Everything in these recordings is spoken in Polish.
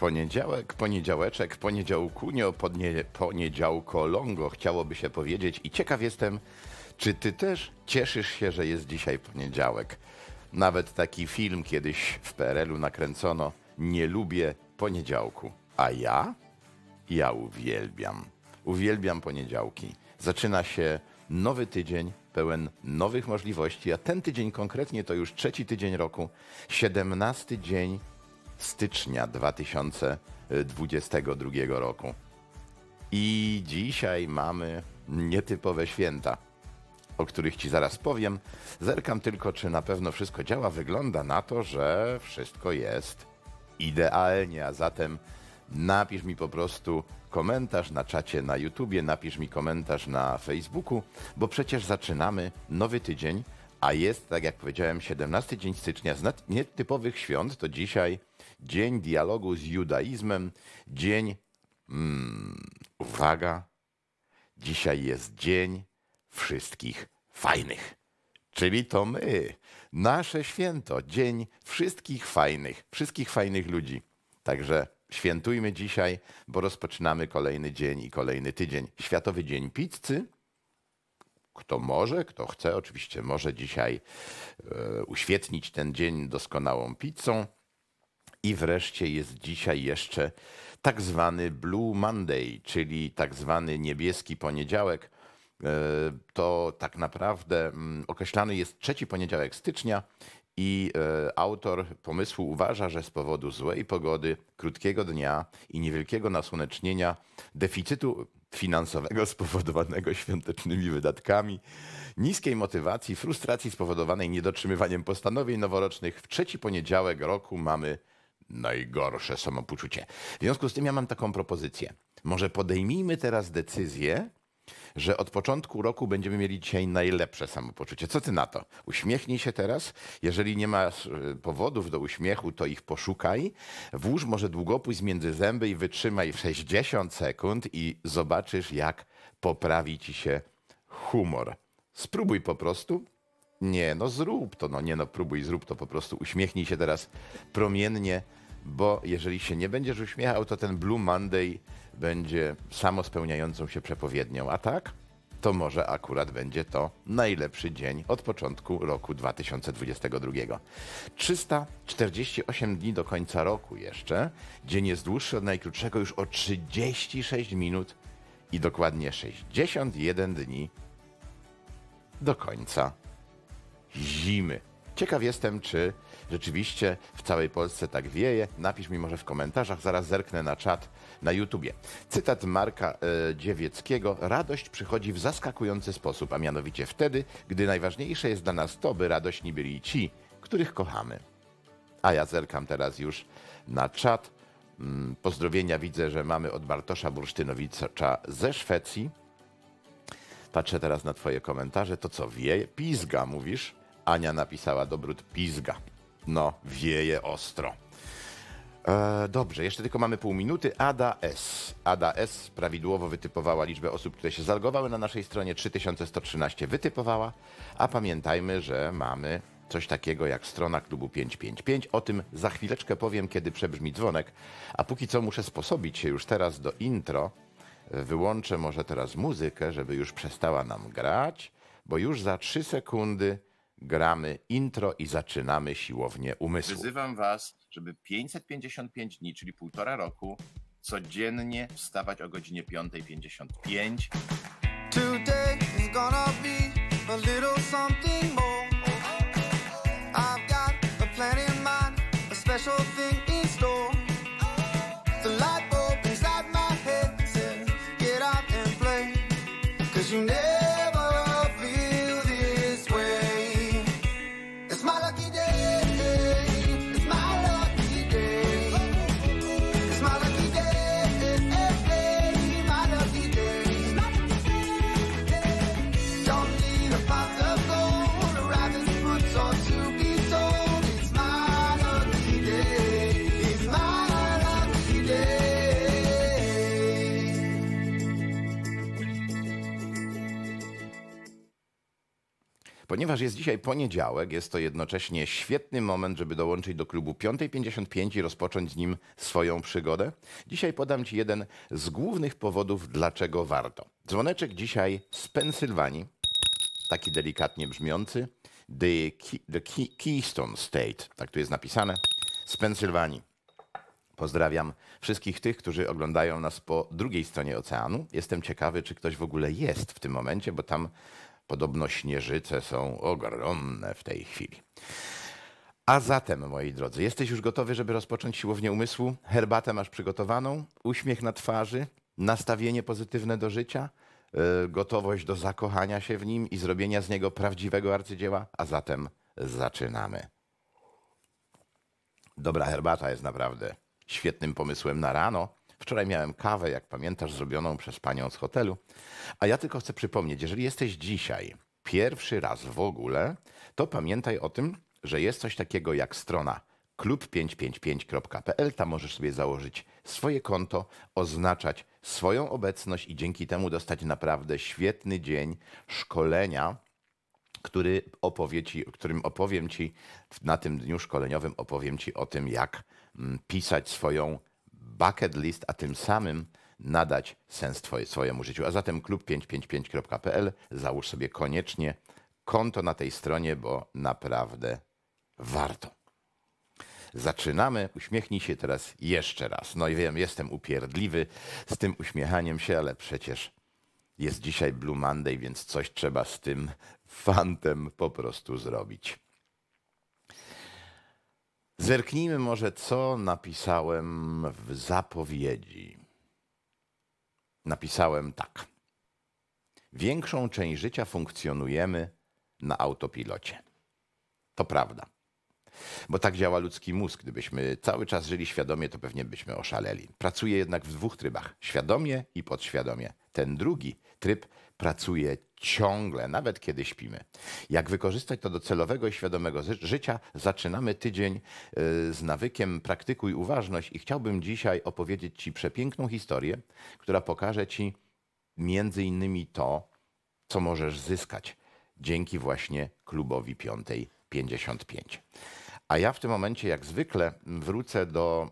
Poniedziałek, poniedziałeczek, poniedziałkunio, poniedziałkolongo chciałoby się powiedzieć i ciekaw jestem, czy ty też cieszysz się, że jest dzisiaj poniedziałek. Nawet taki film kiedyś w PRL-u nakręcono, nie lubię poniedziałku, a ja uwielbiam poniedziałki. Zaczyna się nowy tydzień, pełen nowych możliwości, a ten tydzień konkretnie to już trzeci tydzień roku, 17 dzień stycznia 2022 roku. I dzisiaj mamy nietypowe święta, o których ci zaraz powiem. Zerkam tylko, czy na pewno wszystko działa. Wygląda na to, że wszystko jest idealnie, a zatem napisz mi po prostu komentarz na czacie na YouTubie, napisz mi komentarz na Facebooku, bo przecież zaczynamy nowy tydzień, a jest, tak jak powiedziałem, 17 dzień stycznia. Z nietypowych świąt to dzisiaj dzień dialogu z judaizmem, dzień, uwaga, dzisiaj jest dzień wszystkich fajnych, czyli to my, nasze święto, dzień wszystkich fajnych ludzi. Także świętujmy dzisiaj, bo rozpoczynamy kolejny dzień i kolejny tydzień. Światowy Dzień Pizzy. Kto może, kto chce, oczywiście może dzisiaj uświetnić ten dzień doskonałą pizzą. I wreszcie jest dzisiaj jeszcze tak zwany Blue Monday, czyli tak zwany niebieski poniedziałek. To tak naprawdę określany jest trzeci poniedziałek stycznia i autor pomysłu uważa, że z powodu złej pogody, krótkiego dnia i niewielkiego nasłonecznienia, deficytu finansowego spowodowanego świątecznymi wydatkami, niskiej motywacji, frustracji spowodowanej niedotrzymywaniem postanowień noworocznych, w trzeci poniedziałek roku mamy najgorsze samopoczucie. W związku z tym ja mam taką propozycję. Może podejmijmy teraz decyzję, że od początku roku będziemy mieli dzisiaj najlepsze samopoczucie. Co ty na to? Uśmiechnij się teraz. Jeżeli nie masz powodów do uśmiechu, to ich poszukaj. Włóż może długopis między zęby i wytrzymaj 60 sekund i zobaczysz, jak poprawi ci się humor. Spróbuj po prostu. Nie, no zrób to. Próbuj, zrób to po prostu. Uśmiechnij się teraz promiennie, bo jeżeli się nie będziesz uśmiechał, to ten Blue Monday będzie samospełniającą się przepowiednią, a tak? To może akurat będzie to najlepszy dzień od początku roku 2022. 348 dni do końca roku jeszcze. Dzień jest dłuższy od najkrótszego już o 36 minut i dokładnie 61 dni do końca zimy. Ciekaw jestem, czy rzeczywiście w całej Polsce tak wieje. Napisz mi może w komentarzach, zaraz zerknę na czat na YouTubie. Cytat Marka Dziewieckiego. Radość przychodzi w zaskakujący sposób, a mianowicie wtedy, gdy najważniejsze jest dla nas to, by radośni byli ci, których kochamy. A ja zerkam teraz już na czat. Pozdrowienia widzę, że mamy od Bartosza Bursztynowicza ze Szwecji. Patrzę teraz na twoje komentarze. To co, wieje? Pizga, mówisz? Ania napisała dobrót pizga. No, wieje ostro. Dobrze, jeszcze tylko mamy pół minuty. Ada S. Prawidłowo wytypowała liczbę osób, które się zalogowały na naszej stronie. 3113 wytypowała. A pamiętajmy, że mamy coś takiego jak strona klubu 555. O tym za chwileczkę powiem, kiedy przebrzmi dzwonek. A póki co muszę sposobić się już teraz do intro. Wyłączę może teraz muzykę, żeby już przestała nam grać, bo już za 3 sekundy gramy intro i zaczynamy siłownię umysłu. Wzywam was, żeby 555 dni, czyli 1,5 roku, codziennie wstawać o godzinie 5:55. Today is gonna be a little something more. I've got a plan in mind, a special thing in store. The light bulb inside my head says, get out and play, 'cause you never day. Ponieważ jest dzisiaj poniedziałek, jest to jednocześnie świetny moment, żeby dołączyć do klubu 5:55 i rozpocząć z nim swoją przygodę. Dzisiaj podam Ci jeden z głównych powodów, dlaczego warto. Dzwoneczek dzisiaj z Pensylwanii, taki delikatnie brzmiący, Keystone State, tak tu jest napisane, z Pensylwanii. Pozdrawiam wszystkich tych, którzy oglądają nas po drugiej stronie oceanu. Jestem ciekawy, czy ktoś w ogóle jest w tym momencie, bo tam podobno śnieżyce są ogromne w tej chwili. A zatem, moi drodzy, jesteś już gotowy, żeby rozpocząć siłownię umysłu? Herbatę masz przygotowaną? Uśmiech na twarzy? Nastawienie pozytywne do życia? Gotowość do zakochania się w nim i zrobienia z niego prawdziwego arcydzieła? A zatem zaczynamy. Dobra herbata jest naprawdę świetnym pomysłem na rano. Wczoraj miałem kawę, jak pamiętasz, zrobioną przez panią z hotelu. A ja tylko chcę przypomnieć, jeżeli jesteś dzisiaj pierwszy raz w ogóle, to pamiętaj o tym, że jest coś takiego jak strona klub555.pl. Tam możesz sobie założyć swoje konto, oznaczać swoją obecność i dzięki temu dostać naprawdę świetny dzień szkolenia, którym opowiem Ci, na tym dniu szkoleniowym opowiem Ci o tym, jak pisać swoją bucket list, a tym samym nadać sens swojemu życiu. A zatem klub555.pl, załóż sobie koniecznie konto na tej stronie, bo naprawdę warto. Zaczynamy. Uśmiechnij się teraz jeszcze raz. No i wiem, jestem upierdliwy z tym uśmiechaniem się, ale przecież jest dzisiaj Blue Monday, więc coś trzeba z tym fantem po prostu zrobić. Zerknijmy może, co napisałem w zapowiedzi. Napisałem tak. Większą część życia funkcjonujemy na autopilocie. To prawda. Bo tak działa ludzki mózg. Gdybyśmy cały czas żyli świadomie, to pewnie byśmy oszaleli. Pracuje jednak w dwóch trybach. Świadomie i podświadomie. Ten drugi tryb pracuje ciągle, nawet kiedy śpimy. Jak wykorzystać to do celowego i świadomego życia? Zaczynamy tydzień z nawykiem Praktykuj uważność i chciałbym dzisiaj opowiedzieć Ci przepiękną historię, która pokaże Ci między innymi to, co możesz zyskać dzięki właśnie klubowi 5:55. A ja w tym momencie, jak zwykle, wrócę do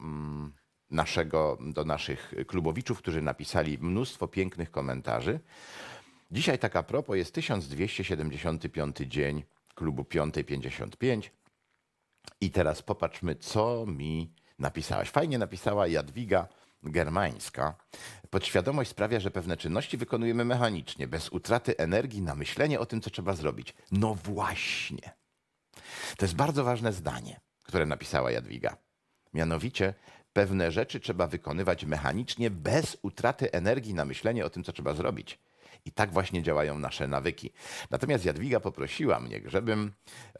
naszych klubowiczów, którzy napisali mnóstwo pięknych komentarzy. Dzisiaj tak a propos jest 1275 dzień klubu 5:55 i teraz popatrzmy, co mi napisałaś. Fajnie napisała Jadwiga Germańska. Podświadomość sprawia, że pewne czynności wykonujemy mechanicznie, bez utraty energii na myślenie o tym, co trzeba zrobić. No właśnie. To jest bardzo ważne zdanie, które napisała Jadwiga. Mianowicie, pewne rzeczy trzeba wykonywać mechanicznie, bez utraty energii na myślenie o tym, co trzeba zrobić. I tak właśnie działają nasze nawyki. Natomiast Jadwiga poprosiła mnie, żebym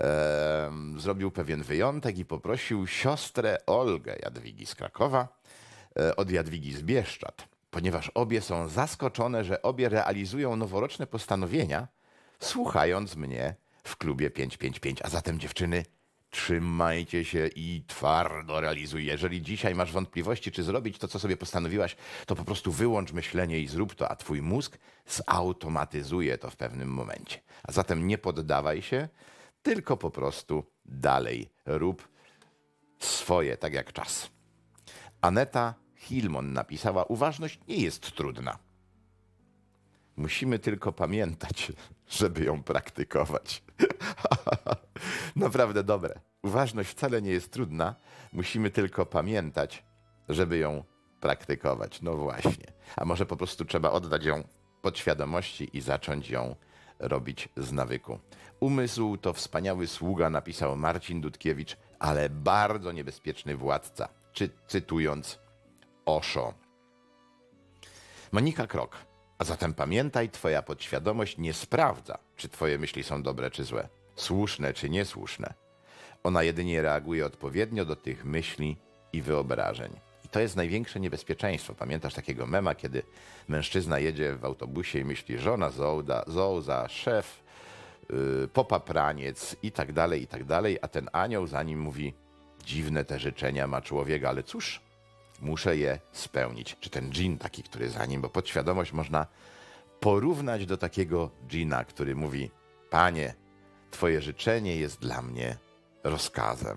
zrobił pewien wyjątek i poprosił siostrę Olgę Jadwigi z Krakowa od Jadwigi z Bieszczad, ponieważ obie są zaskoczone, że obie realizują noworoczne postanowienia, słuchając mnie w klubie 5:55. A zatem, dziewczyny, trzymajcie się i twardo realizuj. Jeżeli dzisiaj masz wątpliwości, czy zrobić to, co sobie postanowiłaś, to po prostu wyłącz myślenie i zrób to, a twój mózg zautomatyzuje to w pewnym momencie. A zatem nie poddawaj się, tylko po prostu dalej rób swoje, tak jak czas. Aneta Hilmon napisała, uważność nie jest trudna. Musimy tylko pamiętać, żeby ją praktykować. Naprawdę dobre. Uważność wcale nie jest trudna. Musimy tylko pamiętać, żeby ją praktykować. No właśnie. A może po prostu trzeba oddać ją podświadomości i zacząć ją robić z nawyku. Umysł to wspaniały sługa, napisał Marcin Dudkiewicz, ale bardzo niebezpieczny władca. Cytując Osho. Monika Krok. A zatem pamiętaj, twoja podświadomość nie sprawdza, czy twoje myśli są dobre czy złe, słuszne czy niesłuszne. Ona jedynie reaguje odpowiednio do tych myśli i wyobrażeń. I to jest największe niebezpieczeństwo. Pamiętasz takiego mema, kiedy mężczyzna jedzie w autobusie i myśli żona zołza, szef, popapraniec i tak dalej, a ten anioł za nim mówi, dziwne te życzenia ma człowiek, ale cóż, muszę je spełnić. Czy ten dżin taki, który za nim, bo podświadomość można porównać do takiego dżina, który mówi, panie, Twoje życzenie jest dla mnie rozkazem.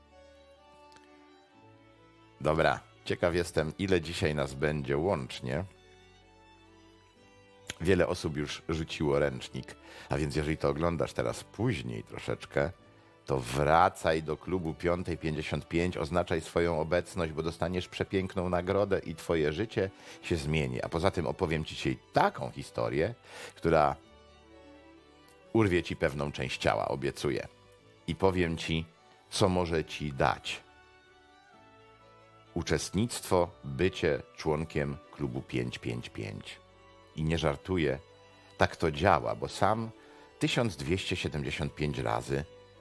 Dobra, ciekaw jestem, ile dzisiaj nas będzie łącznie. Wiele osób już rzuciło ręcznik, a więc jeżeli to oglądasz teraz później troszeczkę, to wracaj do klubu 5:55, oznaczaj swoją obecność, bo dostaniesz przepiękną nagrodę i twoje życie się zmieni. A poza tym opowiem ci dzisiaj taką historię, która urwie ci pewną część ciała, obiecuję. I powiem ci, co może ci dać uczestnictwo, bycie członkiem klubu 555. I nie żartuję, tak to działa, bo sam 1275 razy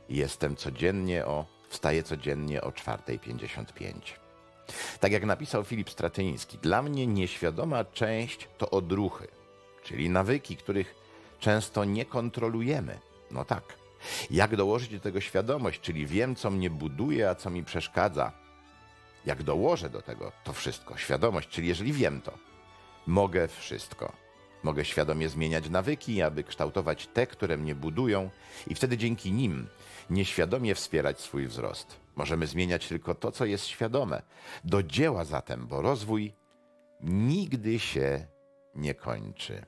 wstaję codziennie o 4:55. Tak jak napisał Filip Stratyński, dla mnie nieświadoma część to odruchy, czyli nawyki, których często nie kontrolujemy. No tak. Jak dołożyć do tego świadomość, czyli wiem, co mnie buduje, a co mi przeszkadza. Jak dołożę do tego to wszystko, świadomość, czyli jeżeli wiem to, mogę wszystko. Mogę świadomie zmieniać nawyki, aby kształtować te, które mnie budują i wtedy dzięki nim nieświadomie wspierać swój wzrost. Możemy zmieniać tylko to, co jest świadome. Do dzieła zatem, bo rozwój nigdy się nie kończy.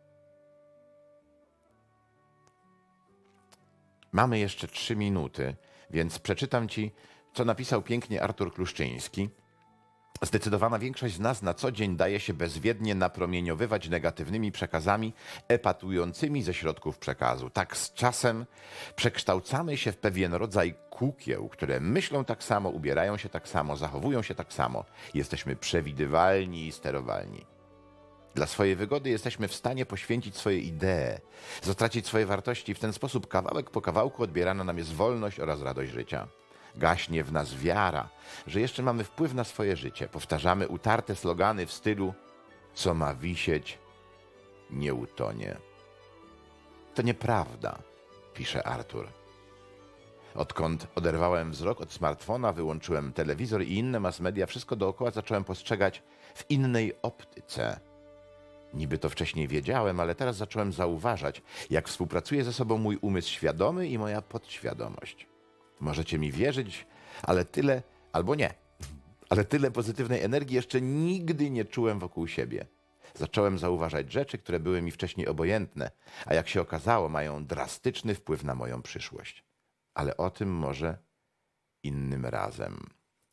Mamy jeszcze 3 minuty, więc przeczytam ci, co napisał pięknie Artur Kluszczyński. Zdecydowana większość z nas na co dzień daje się bezwiednie napromieniowywać negatywnymi przekazami epatującymi ze środków przekazu. Tak z czasem przekształcamy się w pewien rodzaj kukieł, które myślą tak samo, ubierają się tak samo, zachowują się tak samo. Jesteśmy przewidywalni i sterowalni. Dla swojej wygody jesteśmy w stanie poświęcić swoje idee, zatracić swoje wartości i w ten sposób kawałek po kawałku odbierana nam jest wolność oraz radość życia. Gaśnie w nas wiara, że jeszcze mamy wpływ na swoje życie. Powtarzamy utarte slogany w stylu co ma wisieć, nie utonie. To nieprawda, pisze Artur. Odkąd oderwałem wzrok od smartfona, wyłączyłem telewizor i inne mass media, wszystko dookoła zacząłem postrzegać w innej optyce. Niby to wcześniej wiedziałem, ale teraz zacząłem zauważać, jak współpracuje ze sobą mój umysł świadomy i moja podświadomość. Możecie mi wierzyć, ale tyle, albo nie, ale tyle pozytywnej energii jeszcze nigdy nie czułem wokół siebie. Zacząłem zauważać rzeczy, które były mi wcześniej obojętne, a jak się okazało, mają drastyczny wpływ na moją przyszłość. Ale o tym może innym razem.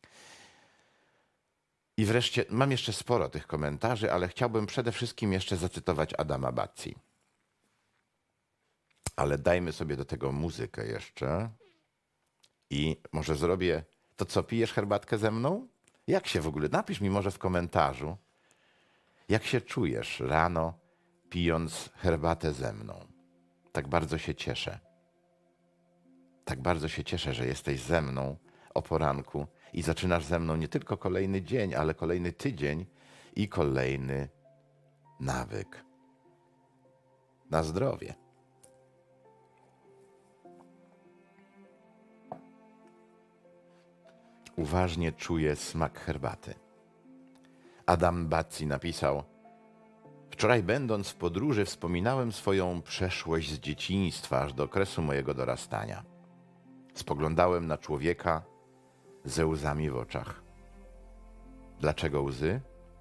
I wreszcie, mam jeszcze sporo tych komentarzy, ale chciałbym przede wszystkim jeszcze zacytować Adama Bazzi. Ale dajmy sobie do tego muzykę jeszcze. I może zrobię to, co pijesz herbatkę ze mną? Jak się w ogóle, napisz mi może w komentarzu, jak się czujesz rano, pijąc herbatę ze mną. Tak bardzo się cieszę. Tak bardzo się cieszę, że jesteś ze mną o poranku i zaczynasz ze mną nie tylko kolejny dzień, ale kolejny tydzień i kolejny nawyk. Na zdrowie. Uważnie czuję smak herbaty. Adam Bazzi napisał: wczoraj będąc w podróży wspominałem swoją przeszłość z dzieciństwa aż do okresu mojego dorastania. Spoglądałem na człowieka ze łzami w oczach. Dlaczego łzy?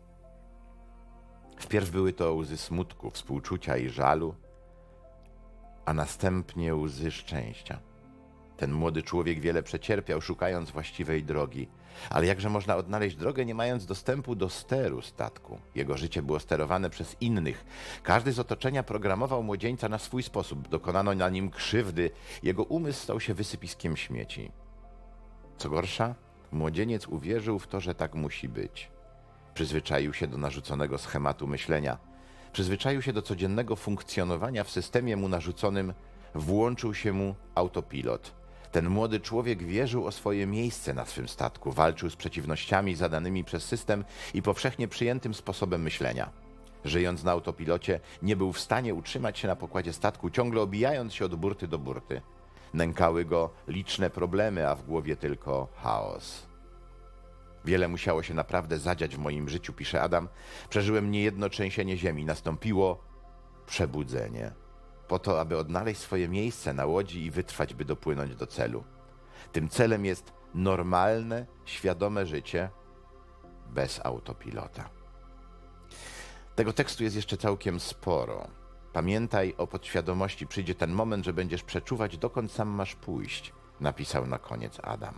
Wpierw były to łzy smutku, współczucia i żalu, a następnie łzy szczęścia. Ten młody człowiek wiele przecierpiał, szukając właściwej drogi. Ale jakże można odnaleźć drogę, nie mając dostępu do steru statku? Jego życie było sterowane przez innych. Każdy z otoczenia programował młodzieńca na swój sposób. Dokonano na nim krzywdy. Jego umysł stał się wysypiskiem śmieci. Co gorsza, młodzieniec uwierzył w to, że tak musi być. Przyzwyczaił się do narzuconego schematu myślenia. Przyzwyczaił się do codziennego funkcjonowania w systemie mu narzuconym. Włączył się mu autopilot. Ten młody człowiek wierzył o swoje miejsce na swym statku, walczył z przeciwnościami zadanymi przez system i powszechnie przyjętym sposobem myślenia. Żyjąc na autopilocie, nie był w stanie utrzymać się na pokładzie statku, ciągle obijając się od burty do burty. Nękały go liczne problemy, a w głowie tylko chaos. Wiele musiało się naprawdę zadziać w moim życiu, pisze Adam. Przeżyłem niejedno trzęsienie ziemi, nastąpiło przebudzenie. po to, aby odnaleźć swoje miejsce na łodzi i wytrwać, by dopłynąć do celu. Tym celem jest normalne, świadome życie bez autopilota. Tego tekstu jest jeszcze całkiem sporo. Pamiętaj o podświadomości, przyjdzie ten moment, że będziesz przeczuwać, dokąd sam masz pójść, napisał na koniec Adam.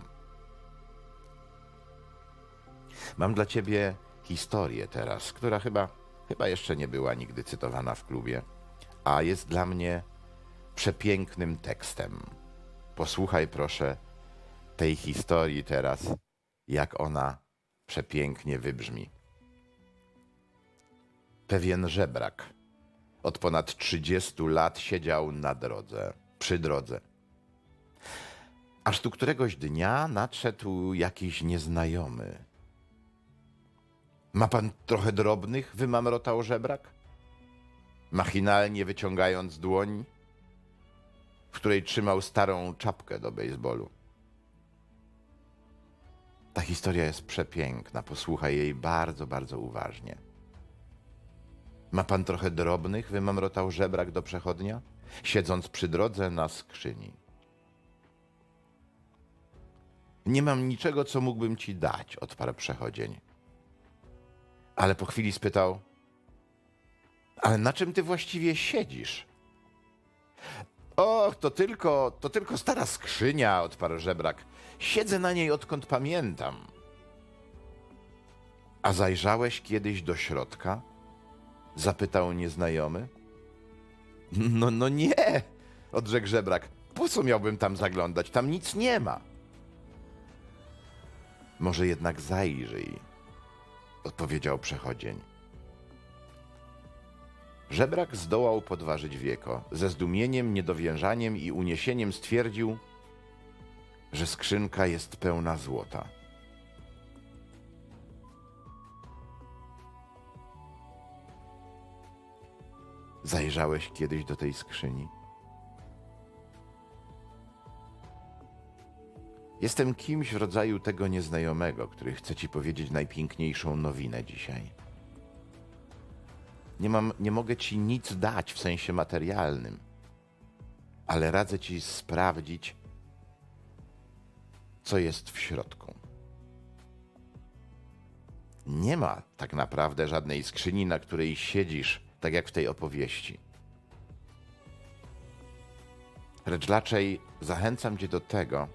Mam dla ciebie historię teraz, która chyba jeszcze nie była nigdy cytowana w klubie, a jest dla mnie przepięknym tekstem. Posłuchaj proszę tej historii teraz, jak ona przepięknie wybrzmi. Pewien żebrak od ponad 30 lat siedział na drodze, przy drodze. Aż tu któregoś dnia nadszedł jakiś nieznajomy. Ma pan trochę drobnych? Wymamrotał żebrak, machinalnie wyciągając dłoń, w której trzymał starą czapkę do bejsbolu. Ta historia jest przepiękna, posłuchaj jej bardzo, bardzo uważnie. Ma pan trochę drobnych? Wymamrotał żebrak do przechodnia, siedząc przy drodze na skrzyni. Nie mam niczego, co mógłbym ci dać, odparł przechodzień. Ale po chwili spytał, ale na czym ty właściwie siedzisz? Och, to tylko stara skrzynia, odparł żebrak. Siedzę na niej, odkąd pamiętam. A zajrzałeś kiedyś do środka? Zapytał nieznajomy. No nie, odrzekł żebrak. Po co miałbym tam zaglądać? Tam nic nie ma. Może jednak zajrzyj, odpowiedział przechodzień. Żebrak zdołał podważyć wieko. Ze zdumieniem, niedowierzaniem i uniesieniem stwierdził, że skrzynka jest pełna złota. Zajrzałeś kiedyś do tej skrzyni? Jestem kimś w rodzaju tego nieznajomego, który chce ci powiedzieć najpiękniejszą nowinę dzisiaj. Nie mogę ci nic dać w sensie materialnym, ale radzę ci sprawdzić, co jest w środku. Nie ma tak naprawdę żadnej skrzyni, na której siedzisz, tak jak w tej opowieści. Lecz raczej zachęcam cię do tego,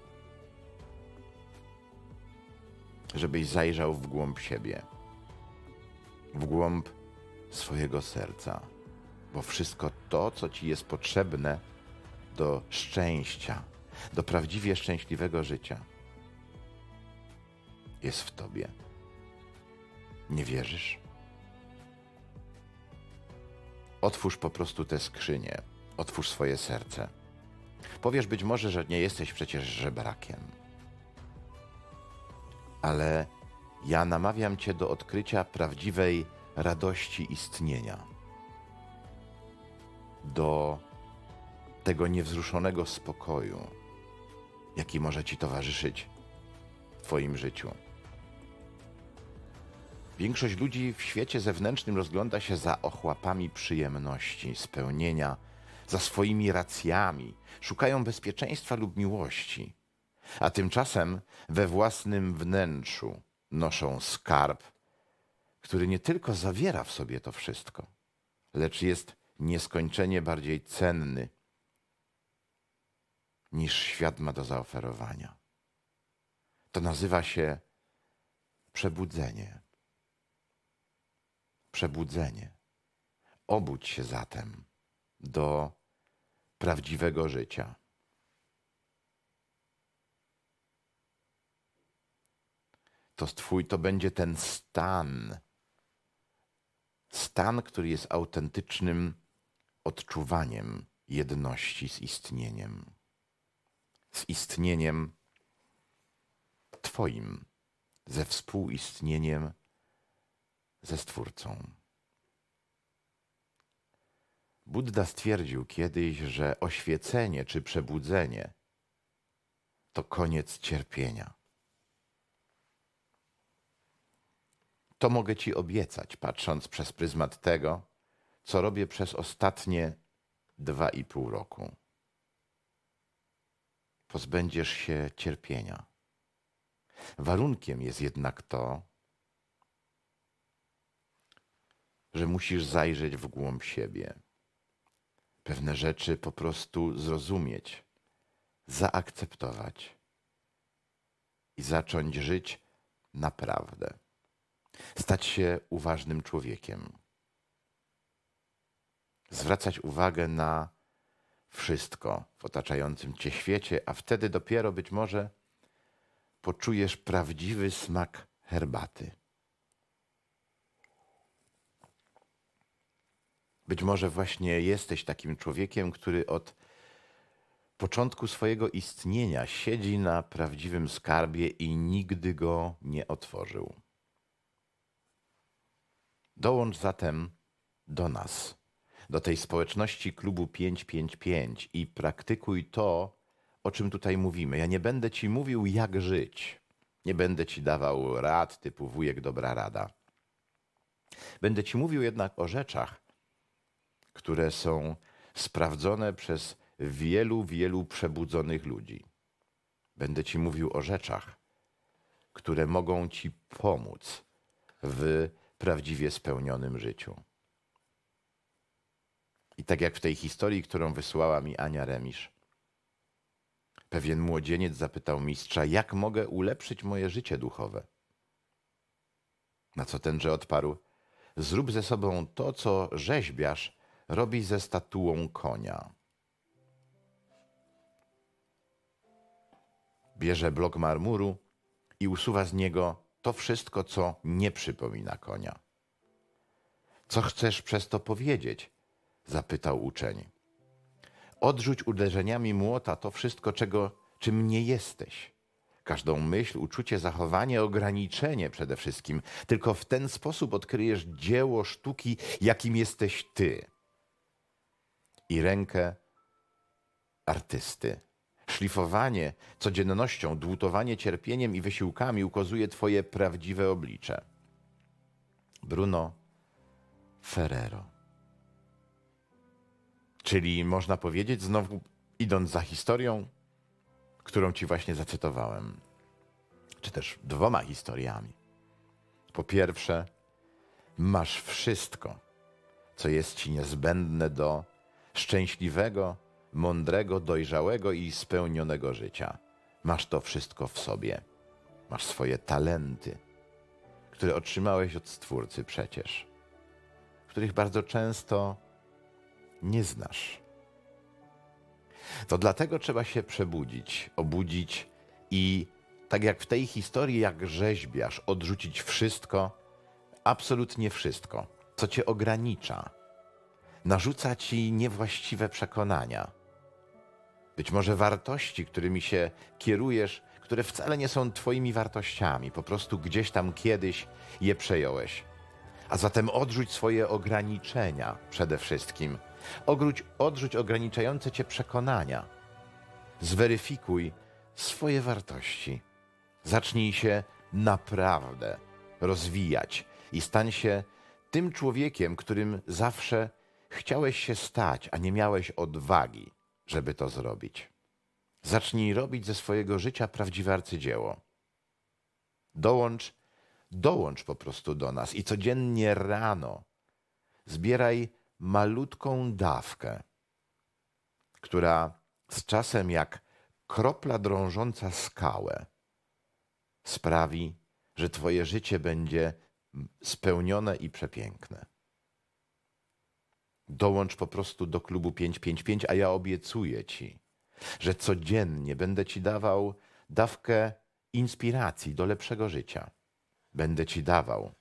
żebyś zajrzał w głąb siebie, w głąb swojego serca, bo wszystko to, co ci jest potrzebne do szczęścia, do prawdziwie szczęśliwego życia, jest w tobie. Nie wierzysz? Otwórz po prostu tę skrzynię, otwórz swoje serce. Powiesz być może, że nie jesteś przecież żebrakiem. Ale ja namawiam cię do odkrycia prawdziwej radości istnienia, do tego niewzruszonego spokoju, jaki może ci towarzyszyć w twoim życiu. Większość ludzi w świecie zewnętrznym rozgląda się za ochłapami przyjemności, spełnienia, za swoimi racjami, szukają bezpieczeństwa lub miłości, a tymczasem we własnym wnętrzu noszą skarb, który nie tylko zawiera w sobie to wszystko, lecz jest nieskończenie bardziej cenny, niż świat ma do zaoferowania. To nazywa się przebudzenie. Przebudzenie. Obudź się zatem do prawdziwego życia. To będzie ten stan, który jest autentycznym odczuwaniem jedności z istnieniem twoim, ze współistnieniem ze Stwórcą. Budda stwierdził kiedyś, że oświecenie czy przebudzenie to koniec cierpienia. To mogę ci obiecać, patrząc przez pryzmat tego, co robię przez ostatnie 2,5 roku. Pozbędziesz się cierpienia. Warunkiem jest jednak to, że musisz zajrzeć w głąb siebie. Pewne rzeczy po prostu zrozumieć, zaakceptować i zacząć żyć naprawdę. Stać się uważnym człowiekiem. Zwracać uwagę na wszystko w otaczającym cię świecie, a wtedy dopiero być może poczujesz prawdziwy smak herbaty. Być może właśnie jesteś takim człowiekiem, który od początku swojego istnienia siedzi na prawdziwym skarbie i nigdy go nie otworzył. Dołącz zatem do nas, do tej społeczności klubu 555 i praktykuj to, o czym tutaj mówimy. Ja nie będę ci mówił, jak żyć. Nie będę ci dawał rad typu wujek dobra rada. Będę ci mówił jednak o rzeczach, które są sprawdzone przez wielu przebudzonych ludzi. Będę ci mówił o rzeczach, które mogą ci pomóc w prawdziwie spełnionym życiu. I tak jak w tej historii, którą wysłała mi Ania Remisz, pewien młodzieniec zapytał mistrza, jak mogę ulepszyć moje życie duchowe? Na co tenże odparł, zrób ze sobą to, co rzeźbiarz robi ze statuą konia. Bierze blok marmuru i usuwa z niego to wszystko, co nie przypomina konia. Co chcesz przez to powiedzieć? Zapytał uczeń. Odrzuć uderzeniami młota to wszystko, czym nie jesteś. Każdą myśl, uczucie, zachowanie, ograniczenie przede wszystkim. Tylko w ten sposób odkryjesz dzieło sztuki, jakim jesteś ty. I rękę artysty. Szlifowanie codziennością, dłutowanie cierpieniem i wysiłkami ukazuje twoje prawdziwe oblicze. Bruno Ferrero. Czyli można powiedzieć, znowu idąc za historią, którą ci właśnie zacytowałem, czy też dwoma historiami. Po pierwsze, masz wszystko, co jest ci niezbędne do szczęśliwego, mądrego, dojrzałego i spełnionego życia. Masz to wszystko w sobie. Masz swoje talenty, które otrzymałeś od Stwórcy przecież, których bardzo często nie znasz. To dlatego trzeba się przebudzić, obudzić i tak jak w tej historii, jak rzeźbiarz, odrzucić wszystko, absolutnie wszystko, co cię ogranicza, narzuca ci niewłaściwe przekonania. Być może wartości, którymi się kierujesz, które wcale nie są twoimi wartościami, po prostu gdzieś tam kiedyś je przejąłeś. A zatem odrzuć swoje ograniczenia przede wszystkim. Odrzuć ograniczające cię przekonania. Zweryfikuj swoje wartości. Zacznij się naprawdę rozwijać i stań się tym człowiekiem, którym zawsze chciałeś się stać, a nie miałeś odwagi, żeby to zrobić. Zacznij robić ze swojego życia prawdziwe arcydzieło. Dołącz po prostu do nas i codziennie rano zbieraj malutką dawkę, która z czasem jak kropla drążąca skałę sprawi, że twoje życie będzie spełnione i przepiękne. Dołącz po prostu do klubu 555, a ja obiecuję ci, że codziennie będę ci dawał dawkę inspiracji do lepszego życia. Będę ci dawał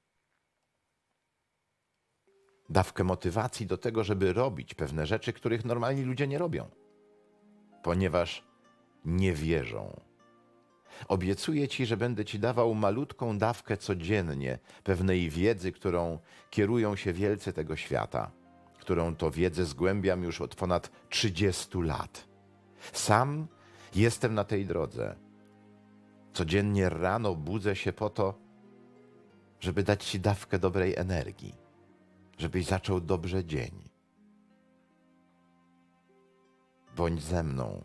dawkę motywacji do tego, żeby robić pewne rzeczy, których normalni ludzie nie robią, ponieważ nie wierzą. Obiecuję ci, że będę ci dawał malutką dawkę codziennie pewnej wiedzy, którą kierują się wielcy tego świata, którą to wiedzę zgłębiam już od ponad 30 lat. Sam jestem na tej drodze. Codziennie rano budzę się po to, żeby dać ci dawkę dobrej energii, żebyś zaczął dobrze dzień. bądź ze mną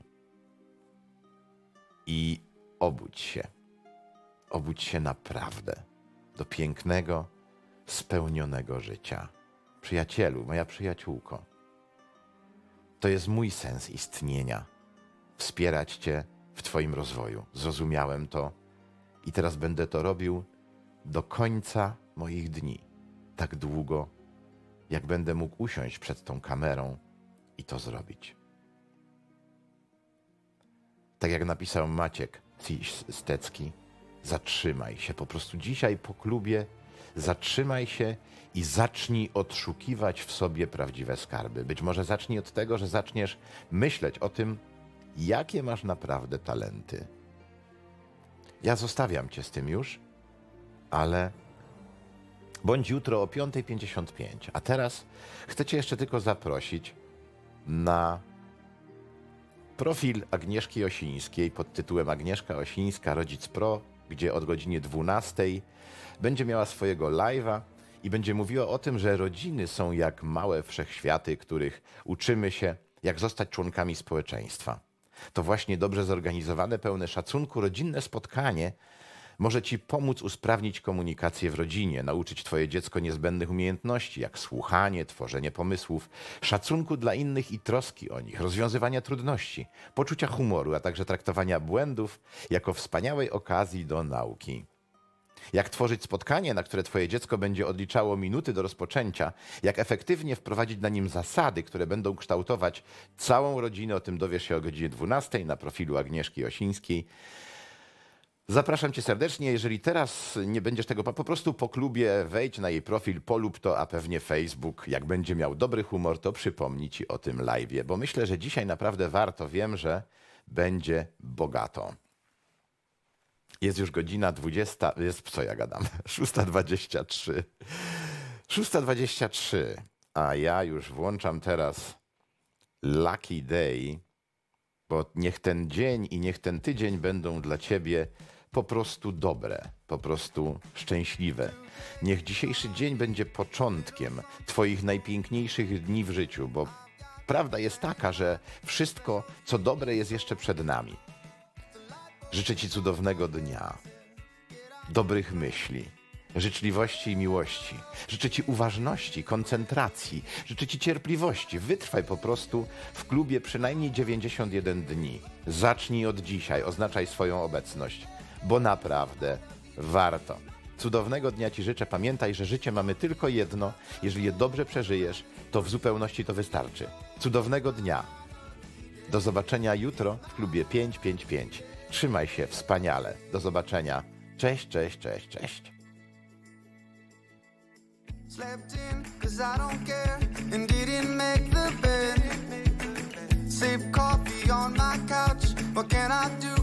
i obudź się. Obudź się naprawdę do pięknego, spełnionego życia. Przyjacielu, moja przyjaciółko, to jest mój sens istnienia. Wspierać cię w twoim rozwoju. Zrozumiałem to i teraz będę to robił do końca moich dni. Tak długo, jak będę mógł usiąść przed tą kamerą i to zrobić. Tak jak napisał Maciek Stecki, zatrzymaj się. Po prostu dzisiaj po klubie zatrzymaj się i zacznij odszukiwać w sobie prawdziwe skarby. Być może zacznij od tego, że zaczniesz myśleć o tym, jakie masz naprawdę talenty. Ja zostawiam cię z tym już, ale bądź jutro o 5:55. A teraz chcę cię jeszcze tylko zaprosić na profil Agnieszki Osińskiej pod tytułem Agnieszka Osińska Rodzic Pro, gdzie od godziny 12 będzie miała swojego live'a i będzie mówiła o tym, że rodziny są jak małe wszechświaty, których uczymy się, jak zostać członkami społeczeństwa. To właśnie dobrze zorganizowane, pełne szacunku, rodzinne spotkanie może ci pomóc usprawnić komunikację w rodzinie, nauczyć twoje dziecko niezbędnych umiejętności, jak słuchanie, tworzenie pomysłów, szacunku dla innych i troski o nich, rozwiązywania trudności, poczucia humoru, a także traktowania błędów jako wspaniałej okazji do nauki. Jak tworzyć spotkanie, na które twoje dziecko będzie odliczało minuty do rozpoczęcia, jak efektywnie wprowadzić na nim zasady, które będą kształtować całą rodzinę, o tym dowiesz się o godzinie 12 na profilu Agnieszki Osińskiej. Zapraszam cię serdecznie, jeżeli teraz nie będziesz tego, po prostu po klubie wejdź na jej profil, polub to, a pewnie Facebook, jak będzie miał dobry humor, to przypomni ci o tym live'ie, bo myślę, że dzisiaj naprawdę warto, wiem, że będzie bogato. Jest już godzina 20, jest, co ja gadam, 6:23. 6:23, a ja już włączam teraz Lucky Day, bo niech ten dzień i niech ten tydzień będą dla ciebie po prostu dobre, po prostu szczęśliwe. Niech dzisiejszy dzień będzie początkiem twoich najpiękniejszych dni w życiu, bo prawda jest taka, że wszystko, co dobre, jest jeszcze przed nami. Życzę ci cudownego dnia, dobrych myśli, życzliwości i miłości. Życzę ci uważności, koncentracji. Życzę ci cierpliwości. Wytrwaj po prostu w klubie przynajmniej 91 dni. Zacznij od dzisiaj, oznaczaj swoją obecność, bo naprawdę warto. Cudownego dnia ci życzę. Pamiętaj, że życie mamy tylko jedno. Jeżeli je dobrze przeżyjesz, to w zupełności to wystarczy. Cudownego dnia. Do zobaczenia jutro w klubie 555. Trzymaj się wspaniale. Do zobaczenia. Cześć, cześć, cześć, cześć. Slept in, 'cause I don't care, and didn't make the bed. Sip coffee on my couch, what can I do?